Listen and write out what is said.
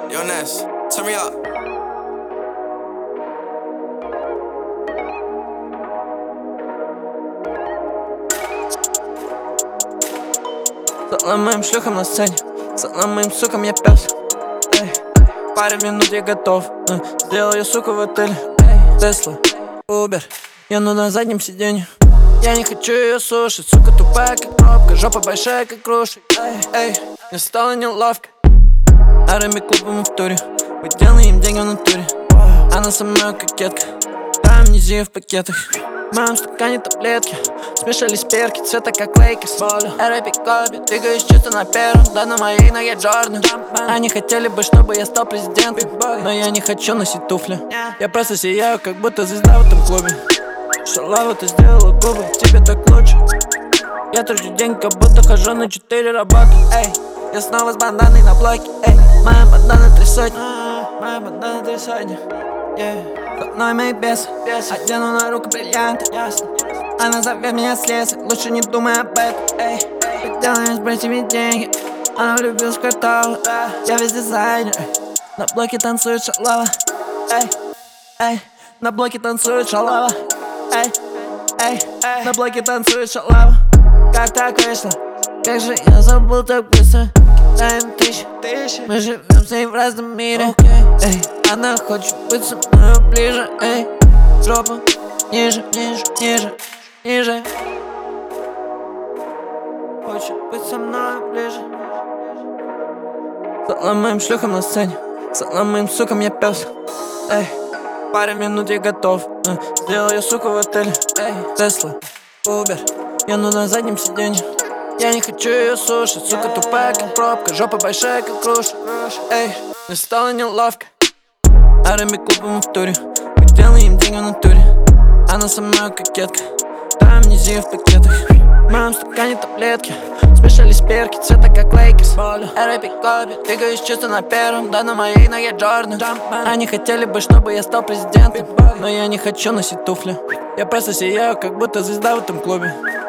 Yo, Ness, turn me up. Целым моим шлюхам на сцене, целым моим сукам я пес. Эй, пару минут я готов. Сделал я суку в отеле. Тесла, Убер, я на заднем сиденье. Я не хочу ее слушать, сука тупая как пробка, жопа большая как кружка. Эй, мне стало неловко. Арами клубом в туре, мы делаем деньги в натуре. Она со мной кокетка, амнезия в пакетах. В моем стакане таблетки, смешались перки, цвета как Лейкерс. Рэпик Коби, двигаюсь чисто на первом, да на моей ноге Джордан. Они хотели бы, чтобы я стал президентом, но я не хочу носить туфли. Я просто сияю, как будто звезда в этом клубе. Шалава, ты сделала губы, тебе так лучше. Я трачу день, как будто хожу на 4 работы. Эй, я снова с банданой на блоке. Эй, моя бандана 3 сотни. Моя бандана 3 сотни. За мной мои бесы, одену на руку бриллианты. Она зовет меня слесарь, лучше не думай об этом. Эй, делаем с братьями деньги. Она влюбилась в квартал, я весь дизайнер. На блоке танцует шалава. Эй, на блоке танцует шалава. Эй, на блоке танцует шалава. Как так вышло? Как же я забыл так быстро? Даем тысячи, мы живем с ней в разном мире. Эй, она хочет быть со мной ближе. Эй, жопу ниже, ниже, ниже, ниже. Хочет быть со мной ближе. Целым моим шлюхам на сцене, целым моим сукам я пес. Эй, пару минут я готов. Сделал я суку в отеле. Эй, Тесла, Убер, я на заднем сиденье. Я не хочу ее слушать, сука тупая как пробка, жопа большая как кружка. Эй, мне стало неловко. Арами клубом в туре, мы делаем деньги в натуре. Она со мной кокетка, амнезия в пакетах. В моем стакане таблетки, смешались перки, цвета как Лейкерс. Рэпик Коби, двигаюсь чисто на первом, да на моей ноге Джордан. Они хотели бы, чтобы я стал президентом, но я не хочу носить туфли. Я просто сияю, как будто звезда в этом клубе.